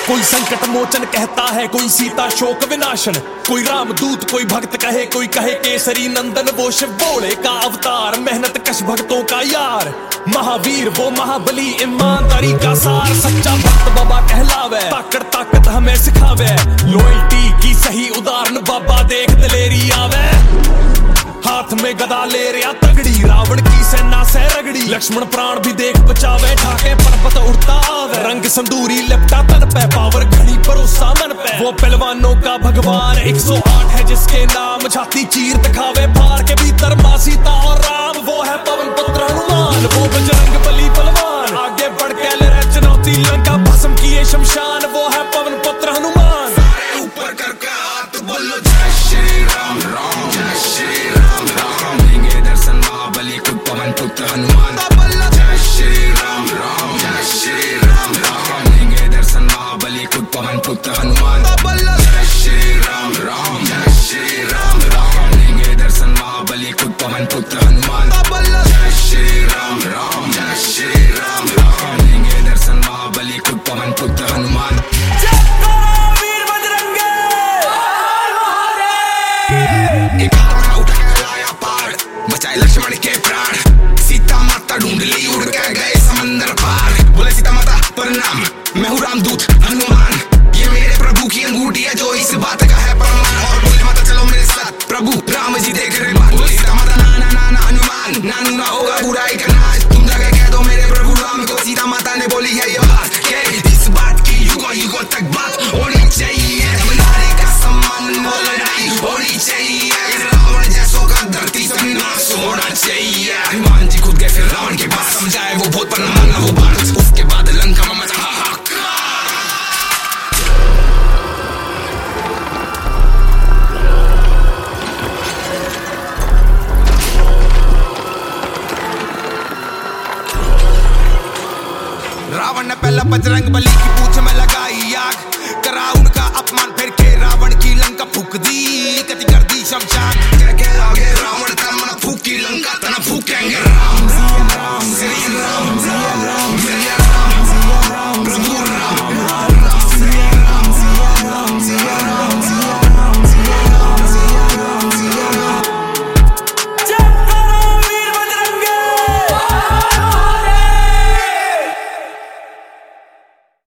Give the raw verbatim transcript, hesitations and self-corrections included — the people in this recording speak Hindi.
कोई संकट मोचन कहता है, कोई सीता शोक विनाशन, कोई रामदूत कोई भक्त कहे, कोई कहे केसरी नंदन। वो शिव भोले का अवतार, मेहनत कश भक्तों का यार, महावीर वो महाबली, ईमानदारी का सार। सच्चा भक्त बाबा कहलावे, ताकत ताकत हमें सिखावे, लॉयल्टी की सही उदाहरण बाबा देख दलेरी आवे। हाथ में गदा ले रिया तगड़ी, रावण की सेना से रगड़ी, लक्ष्मण प्राण भी देख बचावे, ठाके पर्वत उड़ता आवे। रंग संदूरी लिपटा तन पे, पावर घड़ी भरोसा मन पे, वो पहलवानों का भगवान एक सौ आठ है जिसके नाम, छाती चीर दिखावे फार के भीतर मां सीता और राम। वो है पवन पुत्र हनुमान, वो बजरंग बली बलवान, आगे बढ़ के ले रहे चुनौती, लंका भस्म किए शमशान। वो है पवन पुत्र हनुमान। सारे ऊपर करके हाथ बोलो जय श्री राम राम, जय श्री राम राम। देंगे दर्शन महाबली खुद पवन पुत्र हनुमान। जय श्री राम राम, जय श्री राम राम। देंगे दर्शन महाबली खुद पवन पुत्र हनुमान। जय श्री राम राम, जय श्री राम राम। देंगे दर्शन महाबली खुद पवन पुत्र हनुमान। जय श्री राम राम, जय श्री राम राम। देंगे दर्शन महाबली खुद पवन पुत्र हनुमान। एक हाथ उठा के लाया पार, बचाए लक्ष्मण के प्राण, सीता माता ढूंढ ली उड़ के गए समंदर पार। बोले सीता माता प्रणाम, मैं हूँ रामदूत हनुमान, ये मेरे प्रभु की अंगूठी है जो इस बात का है प्रमाण। और बोले माता चलो मेरे साथ, प्रभु राम जी देख रहे बात। बोले सीता माता नाना नाना हनुमान, नानू ना होगा बुराई का नाश, तुम जाके कह दो मेरे प्रभु राम को। सीता माता ने बोली है ये बात के इस बात की युगों युगों तक बात होनी चाहिए, नारी का सम्मान लड़ाई होनी चाहिए, रावण जैसों का धरती सब नाश होना चाहिए। हनुमान जी खुद गए फिर रावण के पास, समझाए वो भूत पर न मानना वो बात, उसके बाद लंका में मचा हाहाकार। रावण ने पहला बजरंग बली की पूंछ में लगाई